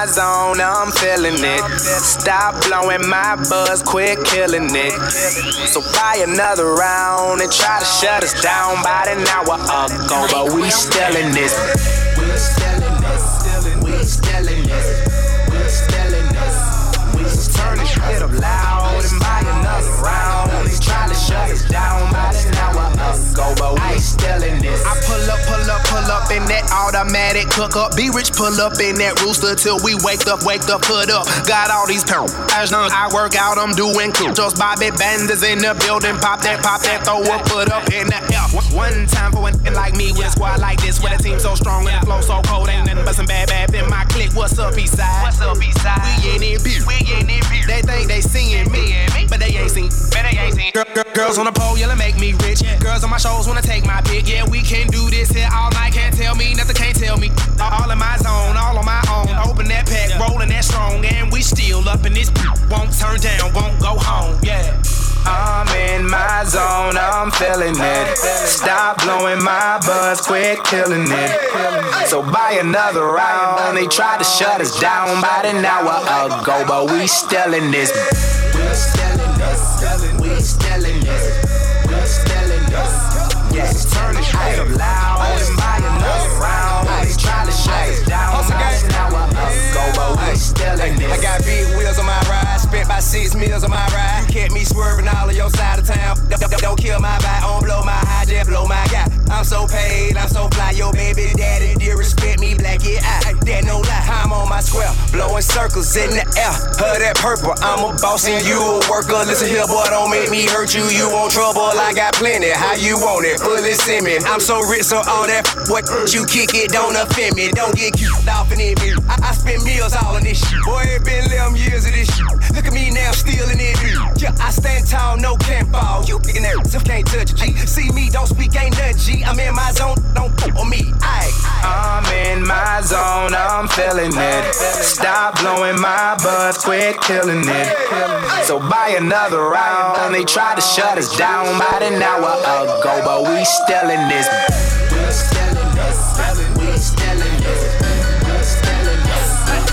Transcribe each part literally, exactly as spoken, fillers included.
my zone, I'm feeling it. Stop blowing my buzz, quit killing it. So buy another round and try to shut us down about an hour ago, but we still in this. We still in this. We still in this. We still in this. We just turn this shit up loud and buy another round and try to shut us down about an hour ago, but we still in this. I pull up, pull up, pull up in that automatic cook up. Be rich, pull up in that rooster till we wake up, wake up, put up. Got all these pounds. I work out, I'm doing cool. Just Bobby Benders in the building. Pop that, pop that, throw up, put up in the air. One time for an like me with a squad like this, with a team so strong and the flow so cold. Ain't nothing but some bad, bad in my clique. What's up, Eastside? What's up, Eastside? We ain't in beat. We ain't in beat. They think they seeing me, but they ain't seen. But they ain't seen. Girl, girl, girls on the pole, yelling make me rich. Girls on my shows wanna take my pick. Yeah, we can do this here all night. Can't tell me nothing, can't tell me. All in my zone, all on my own. Open that pack, rolling that strong, and we still up in this. Won't turn down, won't go home. Yeah. I'm in my zone, I'm feeling it. Stop blowing my buzz, quit killing it. So buy another round. They tried to shut us down about an hour ago, but we still in this. We still in this. We still in this. We still in this. Yeah, turn the shit up loud and buy another round. They tried to shut us down about an hour ago, but we still in this. I got big wheels on my ride, spent about six meals on my ride. You kept me swerving all of your side of town. Don't, don't, don't kill my vibe, don't blow my high, just blow my guy. I'm so paid, I'm so fly, yo baby daddy, dear respect me, black yeah, I, that no lie. I'm on my square, blowing circles in the air. Her that purple, I'm a boss and you a worker. Listen here, boy, don't make me hurt you. You want trouble, I got plenty. How you want it? Bullets in me. I'm so rich, so all that what you kick it don't offend me. Don't get cute off in it. I, I spend meals all on this shit. Boy, it been eleven years of this shit. Look at me now, still in it. Yeah, I stand tall, no can't fall. You picking that, so can't touch G. See me, don't speak, ain't nothing G. I'm in my zone, don't fuck on me. Aye. I'm in my zone, I'm feeling it. Stop blowing my buzz, quit killing it. So buy another round. They tried to shut us down about an hour ago, but we still in this. We still in this. We still in this. We still in this.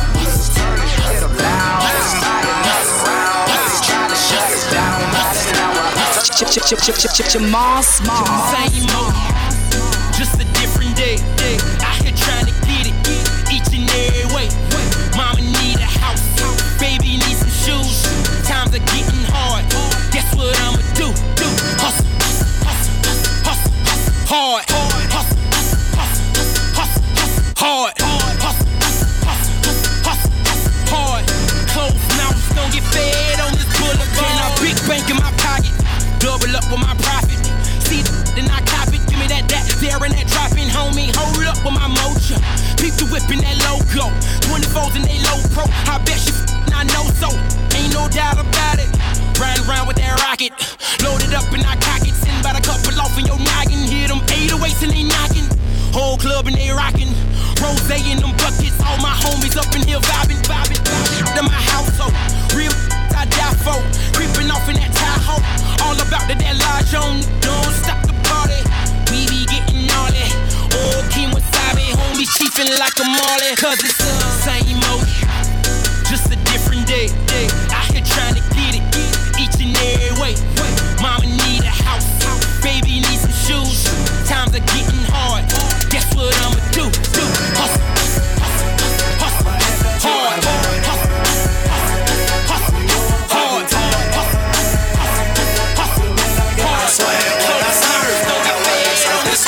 Turn the shit up loud. Buy another round. They tried to shut us down about an hour ago. Chip, chip, chip, chip, chip, chip, chip, Moss, Moss. Same mode, just a different day. Out here trying to get it, each and every way. Mama need a house, baby need some shoes. Times are getting hard. Guess what I'ma do? Do hustle, hustle, hustle, hustle, hard, hustle, hustle, hustle, hard, hustle, hustle, hustle, hard. Closed mouths don't get fed on this boulevard. Can I big bank in my pocket? Double up with my profit. See, then I cop it. Give me that, that, there and that dropping, homie. Hold up with my mojo. Peep the whip in that logo. twenty-fours in they low pro. I bet you I know so. Ain't no doubt about it. Riding around with that rocket. Loaded up and I cock it. Send about a couple off in your noggin. Hear them eight oh eights and they knocking. Whole club and they rocking. Rose in them buckets. All my homies up in here vibing, vibing, vibing. To my household. Real I die for. Creeping off in that Tahoe. All about that, that large on. Don't stop the party. We be getting gnarly. Oh, Kim Wasabi. Homies chiefin' like a Marley. Cause it's the same old. Just a different day. Out here trying to get it. Each and every way. Mama need a house. Baby need some shoes. Times are getting hard. Guess what I'ma do? Do hustle. Hustle. Hard. Hustle.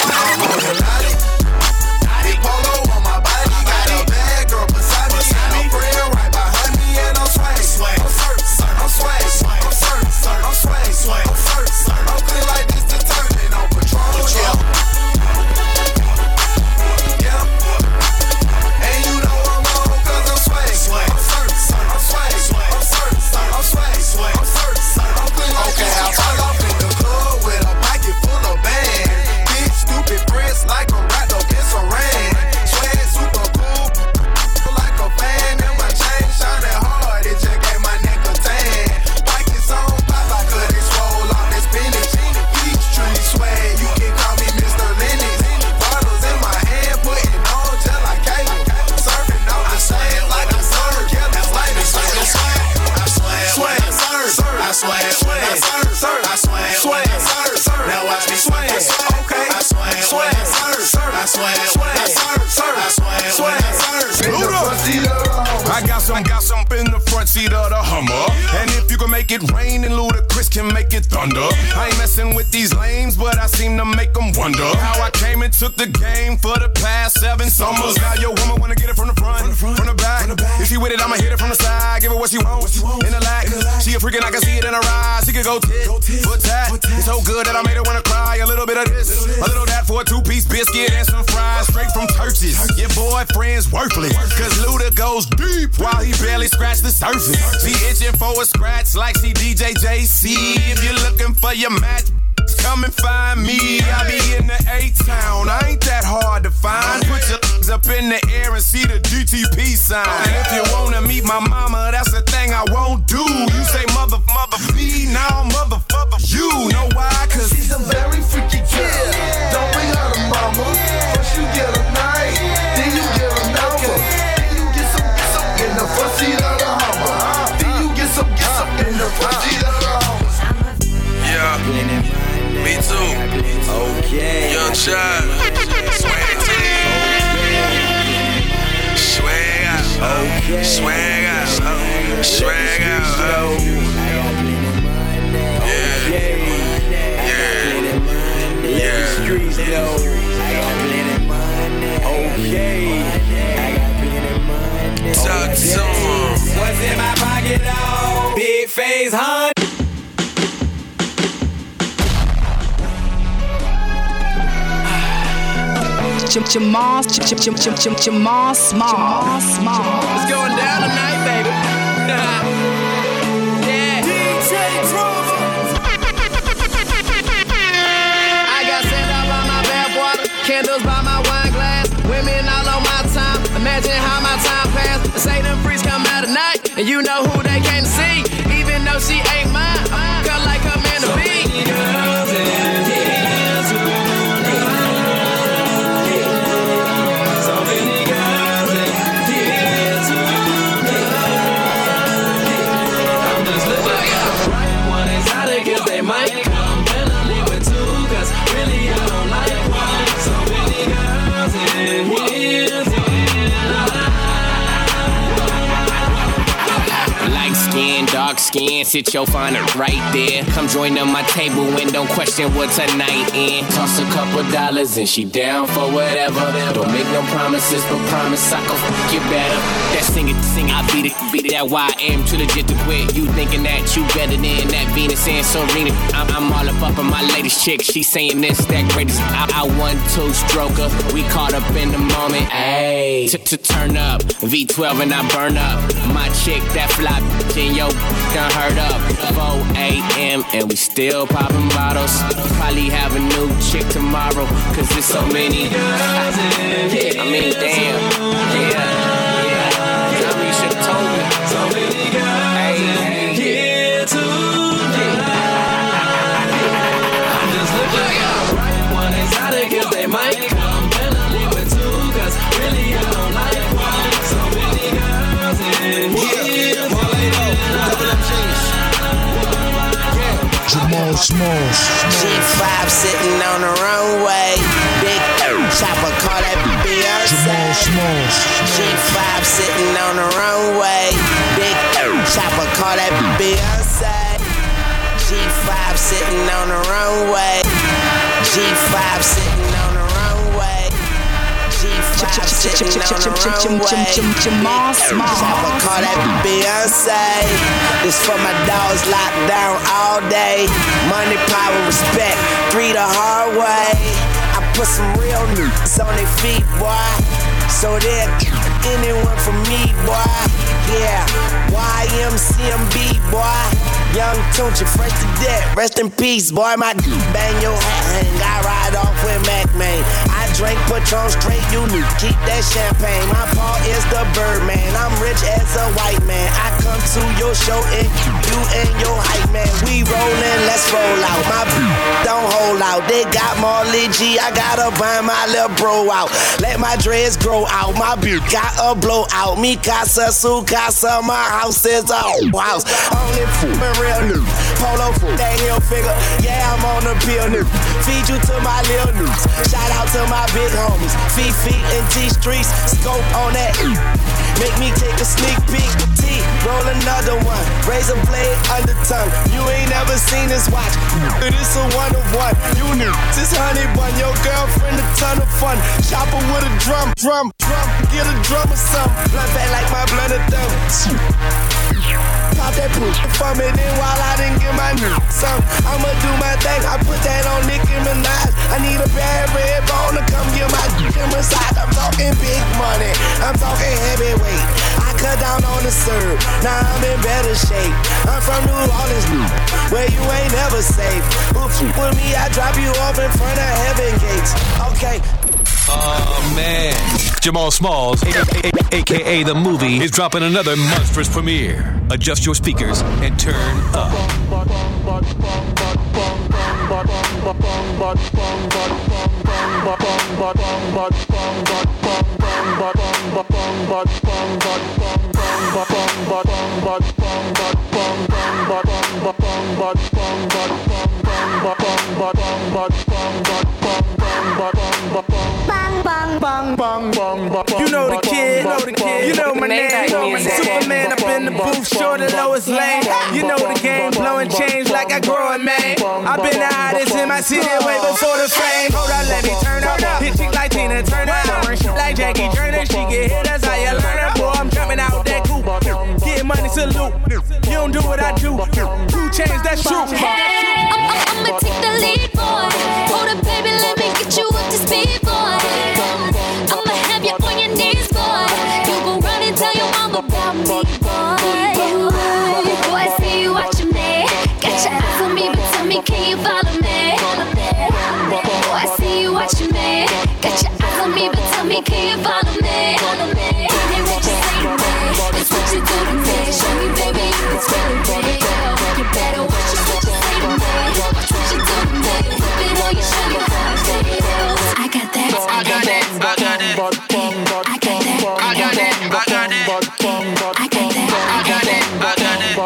Polo on my body, got a bad girl beside me. And if you can make it rain, then Ludacris can make it thunder. I ain't messing with these lames, but I seem to make them wonder how I came and took the game for the past seven summers. Now your woman wanna get it from the front, from the back. If she with it, I'ma hit it from the side. Give her what she wants, in the lack. She a freak and I can see it in her eyes. She could go tit for tat. It's so good that I made her wanna cry. A little bit of this, a little that for a two-piece biscuit and some fries straight from Churches. Your boyfriend's worthless, cause Luda goes deep while he barely scratched the surface. She itching for a scratch like she D J J C. If you're looking for your match, come and find me. I be in the A-Town, I ain't that hard to find. Put your legs up in the air and see the D T P sign. And if you wanna meet my mama, that's the thing I won't do. You say mother, mother, me, now mother, mother, you. Know why? Cause she's a very freaky girl. Don't bring her to mama. First you get a night, then you get a number. Then you get some, get some in the front seat of the Hummer. Then you get some, get some in the front seat of the Hummer. Yeah, me too. Okay. Young child. Swag team. Swag out. Swag out. Swag out. Yeah. Yeah. Yeah. Talk to him. What's in my pocket, dog? Big face, huh? Jamal, Jamal, Small, Small. It's going down tonight, baby. Yeah. D J Drama. I got sand out by my bathwater, candles by my wine glass, women all on my time. Imagine how my time passed. And say them freaks come out at night, and you know who they came to see. Even though she ain't mine, I'm cut like her man to be. Girls and girls who they might come when I leave with two, cause really I don't like one. So many girls in here. Light skin, dark skin, sit your finder right there. Come join on my table and don't question what tonight in. Toss a couple dollars and she down for whatever. Don't make no promises, but promise I can fuck you better. That sing it, sing I beat it, beat it. That Y M too legit to quit. You thinking that you better than that Venus and Serena. I'm, I'm all up up on my latest chick. She saying this, that greatest. I, I one two stroker. We caught up in the moment. Ayy, to turn up V twelve and I burn up. My chick that fly in yo done heard up. four a.m. and we still popping bottles. Probably have a new chick tomorrow, cause there's so many girls in here. I mean, damn. Yeah. Yeah. You know you should've told me. So many girls in here tonight. I'm just looking out. Right one exotic if they might come when I leave with two, cause really I don't like one. So many girls in here. Jamal Smalls. G five sitting on the runway. Big chopper, call that Beyonce. Jamal Smalls. G five sitting on the runway. Big chopper, call that Beyonce. G five sitting on the runway. G five sitting on the runway. G five sitting on the runway. Jamal Small. Chopper, call that Beyonce. This for my dogs locked down all day. Money, power, respect, three the hard way. I put some real niggas on their feet, boy. So they're anyone from me, boy. Yeah, Y M C M B, boy. Young Tunchi, fresh to death, rest in peace, boy. My bang your hat hang, I ride off with Mac, man. I drink Patron straight, you need keep that champagne. My paw is the Birdman, I'm rich as a white man. I come to your show and you and your hype man. We rollin', let's roll out. My don't hold out, they got Marley G, I gotta bind my little bro out. Let my dreads grow out, my beard got a blowout. Me casa, su casa, my house is a house. Only f***ing real new. polo fool, that heel figure. Yeah, I'm on the pill new. Feed you to my lil news. Shout out to my big homies. Feet, feet, and G streets. Scope on that. Make me take a sneak peek. T, roll another one. Razor blade under tongue. You ain't never seen this watch. This a one of one. You knew this honey bun. Your girlfriend a ton of fun. Chopper with a drum, drum, drum. Get a drum or something. Blood fat like my blood of thumb. Pop that poop for me then while I didn't get my new some. I'ma do my thing. I put that on Nicki Minaj. I need a bad red bone to come get my massage. I'm talking big money. I'm talking heavyweight. I cut down on the serve. Now I'm in better shape. I'm from New Orleans, where you ain't never safe. Oops, with me, I drop you off in front of heaven gates. Okay. Oh, man. Jamal Smalls, a k a. The Movie, is dropping another monstrous premiere. Adjust your speakers and turn up. You know the kid, you know my name. Superman up in the booth, short and lowest lane. You know the game, blowing change like I grow it, man. I've been the hottest in my city way before the fame. Hold on, let me turn up. Hit chick like Tina Turner, orange like Jackie Turner. She get hit, that's how you learn it. Boy, I'm jumping out that coop. Get money, salute. You don't do what I do. Two chains, that's true. I'm, I'm, I'ma take the lead, boy. Hold up, baby, let me get you up to speed, boy. I'ma have you on your knees, boy. You gon' run and tell your mama about me, boy. Boy, I see you watching me. Got your eyes on me, but tell me, can you follow me? Boy, I see you watching me. Got your eyes on me, but tell me, can you follow me? Hey, what you say to me? It's what you do to me. Show me, baby, it's really real. You better watch it, what you say to me. Watch what you do to me. Flip it on your show you how it feels. I got that. I got it. I got it. I got that. I got it. I got it. I got that. I got it. I got it.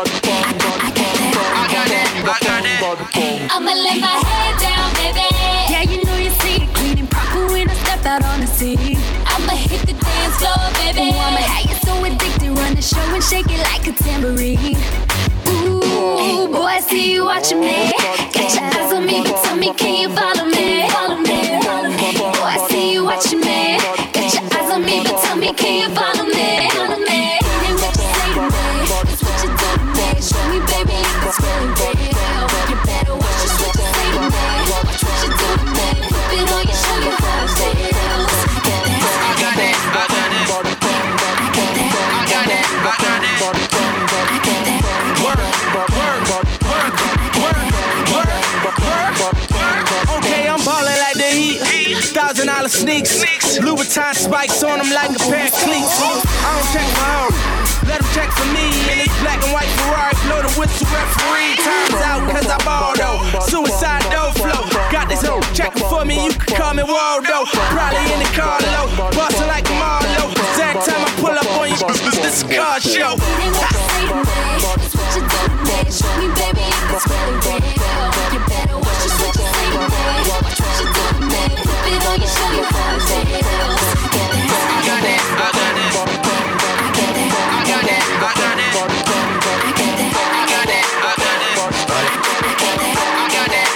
I got it. I got it. I'ma lay my head down, baby. Yeah, you know you see it clean and proper when I step out on the scene. I'ma hit the dance floor, baby. Ooh, I'ma have you so addicted, run the show and shake it like a tambourine. Ooh, boy, I see you watching me. Got your eyes on me, but tell me, can you follow me? Follow me. Boy, I see you watching me. Got your eyes on me, but tell me, can you follow me? Follow me. And what you say to me? It's what you do to me. Show me, baby, it's really real. You better watch just what you say to me. Watch what you do to me. Flip it on you, show you how it feels. I got that. I got it. I got it. I got it. I got it. I got that. Work, work, work, work, work, work. Okay, I'm ballin' like the Heat. Thousand dollar sneaks. Louboutin spikes on them like a pair of cleats. I don't check my own. Let them check for me. In this black and white Ferrari, blow the whistle referee. Time's out cause I ball though. Suicide dough flow. Got this hoe checking for me, you can call me Waldo. Probably in the car low. Bustin' like a Marlowe. Same time I pull up on you, this is a car show. It's what you do to me. Show me, baby, it's really real. You better watch just what you say to me. Watch what you do to me. Flip it on you, show you how it feels. I got that. I got it. I got that. I got it. I got it. I got that. I got it. I got it. I got it.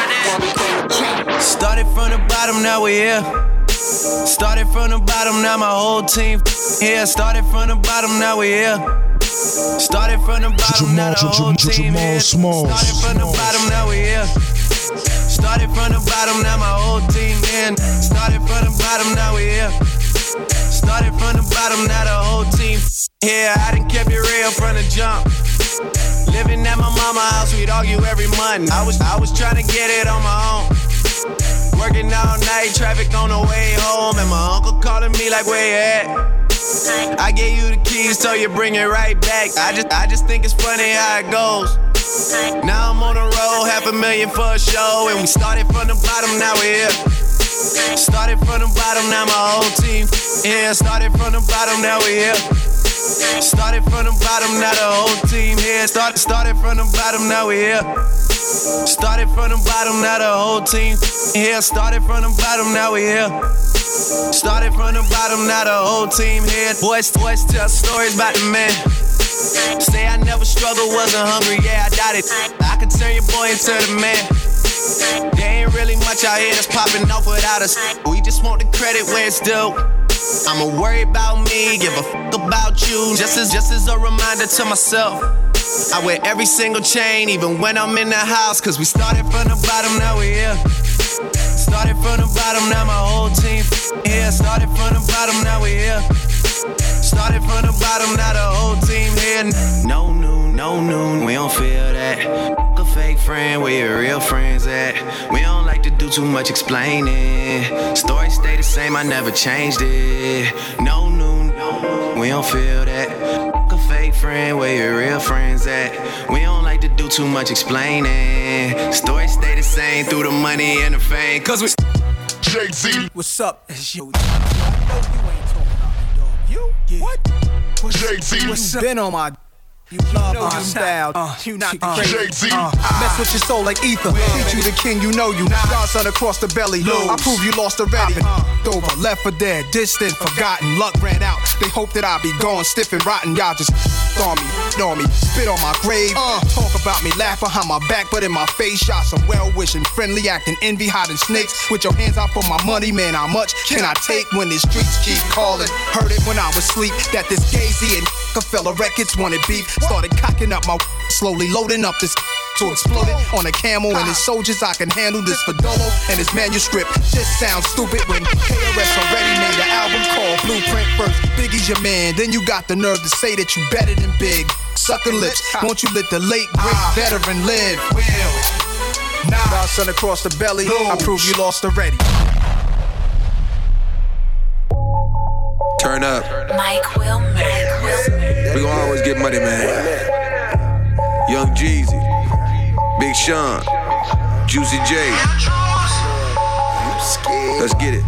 I got it. Started from the bottom, now we here. Started from the bottom, now my whole team here. Started from the bottom, now we here. Started from the bottom, now the whole team here. Started from the bottom, now we here. Started from the bottom, now my whole team in. Started from the bottom, now we here. Started from the bottom, now the whole team here. I done kept it real from the jump. Living at my mama's house, we'd argue every month. I was I was trying to get it on my own. Working all night, traffic on the way home, and my uncle calling me like, where you at? I gave you the keys, so you bring it right back. I just I just think it's funny how it goes. Now I'm on the road, half a million for a show, and we started from the bottom, now we're here. Started from the bottom, now my whole team. Yeah, started from the bottom, now we here. Started from the bottom, now the whole team here. Started, started from the bottom, now we here. Started from the bottom, now the whole team here. Started from the bottom, now we here. Started from the bottom, now the whole team here. Boys, boys tell stories about the man. Say I never struggled, wasn't hungry, yeah, I doubt it. I could turn your boy into the man. There ain't really much out here that's popping off without us. We just want the credit where it's due. I'ma worry about me, give a fuck about you. Just as, just as a reminder to myself. I wear every single chain, even when I'm in the house. Cause we started from the bottom, now we here. Started from the bottom, now my whole team here. Started from the bottom, now we here. Started from the bottom, now the whole team here. No noon, no noon, we don't feel that. A fake friend, where your real friends at? We don't like to do too much explaining. Stories stay the same, I never changed it. No noon, we don't feel that. A fake friend, where your real friends at? We don't like to do too much explaining. Stories stay the same through the money and the fame. Cause we Jay-Z. What's up? It's you. I know you ain't talking about me, dog. You? Yeah. What? What's Jay-Z. What's up? Been on my You love you know my style, uh, you not uh, crazy. Uh, I mess with your soul like ether. Teach you the king, you know you. Godson across the belly. Lose. I prove you lost already. Uh, over, left for dead, distant, forgotten. Luck ran out. They hope that I be gone, stiff and rotten. Y'all just on me, on me, spit on my grave. Uh, talk about me, laugh behind my back, but in my face, shot some well-wishing, friendly, acting envy, hiding snakes. With your hands out for my money, man. How much can I take when the streets keep calling? Heard it when I was asleep that this Gazy and fella records wanted beef. Started cocking up my slowly loading up this to explode it on a camel and his soldiers. I can handle this Fadolo and his manuscript. Just sounds stupid when K R S already made an album called Blueprint first. Biggie's your man, then you got the nerve to say that you better than Big. Sucking lips, won't you let the late great veteran live? Nah, Godson across the belly. I prove you lost already. Turn up. Mike Will, Mike Will. We gon' always get money, man. Young Jeezy, Big Sean, Juicy J. Let's get it.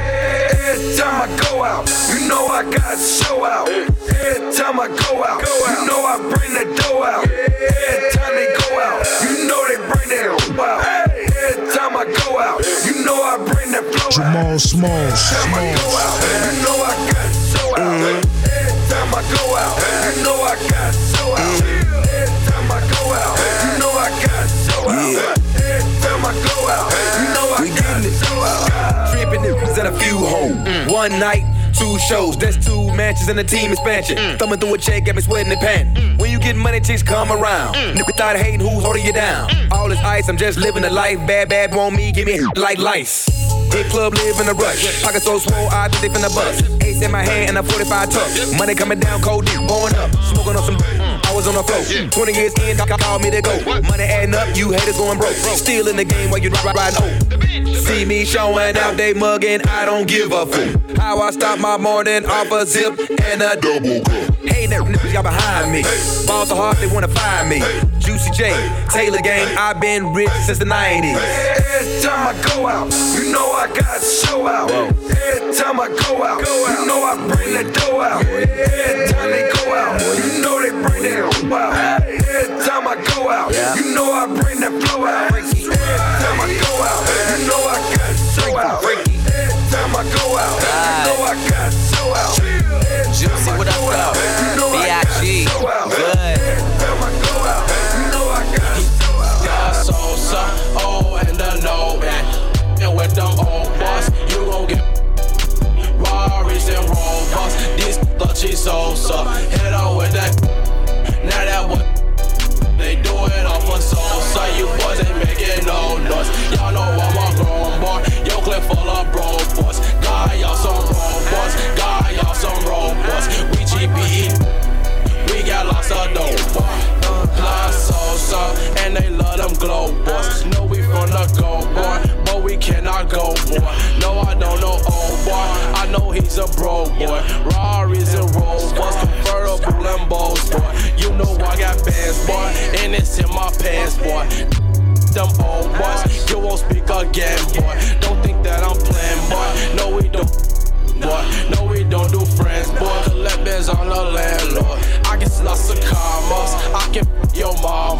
Every time I go out, you know I got to show out. Every time I go out, you know I bring the dough out. Every time they go out, you know they bring that dough out. Every time I go out, you know I bring that flow out. Jamal Smalls. Every time I go out, you know I got to show out. Every time I go out, you know I got to show out. Every time I go out, you know I got to show out. Every time I go out, you know I got to show out. Tripping it at a few hoes. Mm. One night, two shows. That's two matches and a team expansion. Mm. Thumbing through a check, got me sweating and panting. Mm. When you get money, chicks come around. Mm. Niggas start hating who's holding you down. Mm. All this ice, I'm just living the life. Bad, bad, want me, give me like lice. Hit club, live in a rush. Pocket so swole, I think they finna bust. Ace in my hand and a forty-five tuck. Money coming down, cold deep, going up. Smoking on some. I was on the floor. twenty years in, they call me to go. Money adding up, you haters going broke. Still in the game while you ride, ride, oh. See me showing out, they mugging, I don't give a fuck. How I stop my morning off a zip and a double cup. Hey, that niggas got behind me. Balls so hard, they wanna find me. Juicy J, Taylor Gang, I've been rich since the nineties. Every time I go out, you know I got to show out. Every time I go out, you know I bring the dough out. Every time they go out, you know they bring that dough out. Every time I go out, you know I bring that flow out. Every time I go out, you know I got to show out. Every time I go out, you know I got to show out. Juicy, what up, though? B I G, good. Every time I go out, you know I got to show out. Yeah, so, so, oh, and the low, man. And with them old boss, you gon' get Rarries and Rovers. This touchy so-so. Hit on with that. Now that what they do it off a so-so. You boys ain't making no noise. Y'all know I'm a grown boy. Your clip full of bro boys. God, y'all so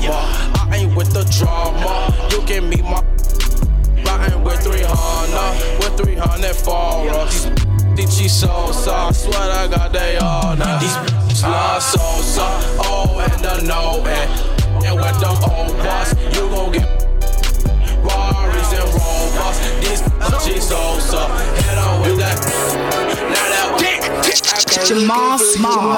I ain't with the drama. You can meet my riding with three hundred, with three hundred for us. These so so, I swear I got they all now. These love so so, oh and the no and and with them old boss, you gon' get Rarries and Rovers. These G so so, head on with that. Now that Jamal Small.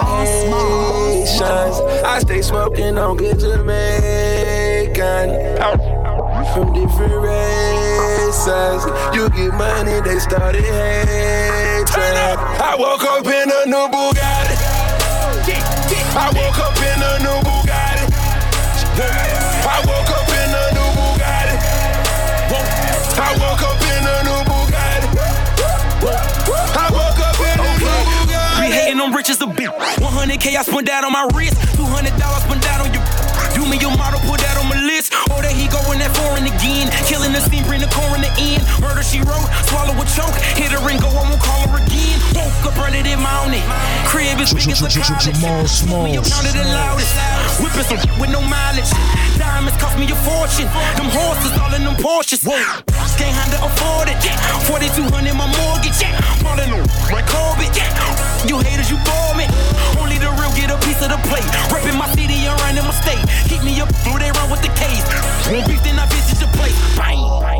I stay smoking on good Jamaican. From different races, you get money, they started hating. I woke up in a new Bugatti. I woke up in a new Bugatti. I woke up in a new Bugatti. I woke up in a new Bugatti. I woke up in a new Bugatti. Be hating on rich as a bitch. one hundred K I spent that on my wrist. two hundred dollars spent that on your. You mean your model put that on my list? Or that he going that foreign again. Killing the scene, bring the core in the end. Murder she wrote, swallow a choke. Hit her and go, I won't call her again. Woke up early this morning. Crib is big as a college. Me up counted the loudest. Whipping some with no mileage. Diamonds cost me a fortune. Them horses all in them Porsches. Can't handle afford it. forty-two hundred my mortgage. Falling on my Corbett. You haters, you bore me. Only the real get a piece of the plate. Repping my city and running my state. Keep me up, through they run with the case. Won't beef, then I visit your place. Bang.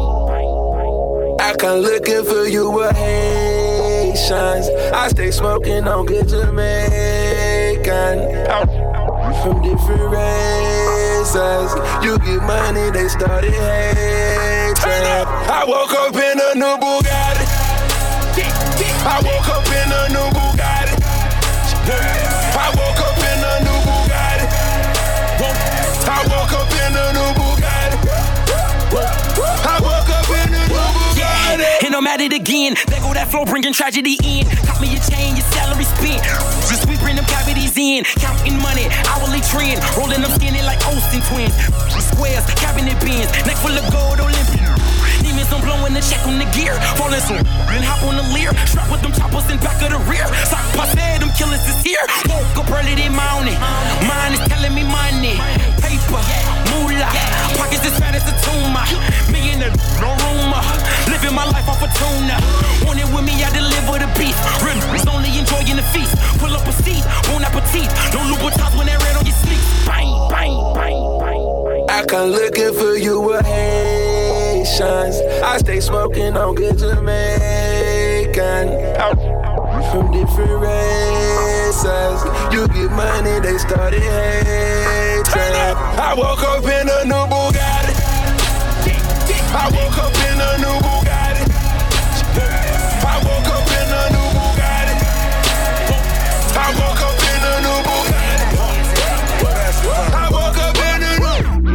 I come looking for you with Haitians. I stay smoking on good Jamaican. From different races, you get money, they started hating. I woke up in a new Bugatti. I woke up in a new Bugatti. I woke up in a new Bugatti. I woke up in a new Bugatti. I woke up in a new Bugatti. Yeah, and I'm at it again. There go that flow, bringing tragedy in. Cop me your chain, your salary spent. Just we bring them cavities in. Counting money, hourly trend. Rolling them skinny like Olsen twins. Squares, cabinet bins. Neck full of gold, Olympian. Demons, I'm blowing the check on the gear. Falling some, then hop on the leer. Strap with them choppers in back of the rear. Sock passe, them killers is here. Woke up early this morning. Mine is telling me money. Paper, moolah. Pockets as fat as a tumor. Me in the no rumor. Living my life off a tuna. Want it with me, I deliver the beef. Real is only enjoying the feast. Pull up a seat, bon appetit. Don't Louboutins when they're red on your sleeve. Bang, bang, bang, bang. I come looking for you with Haitians. I stay smoking on good Jamaican. From different races, you get money, they started hating. I woke up in a new Bugatti. I woke up in a new Bugatti. I woke up in a new Bugatti. I woke up in a new Bugatti. I woke up in a new.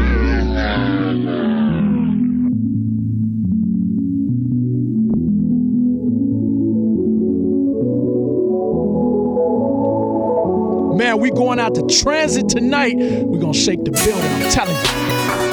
Man, we going out to Transit tonight. We gonna shake the building, I'm telling you.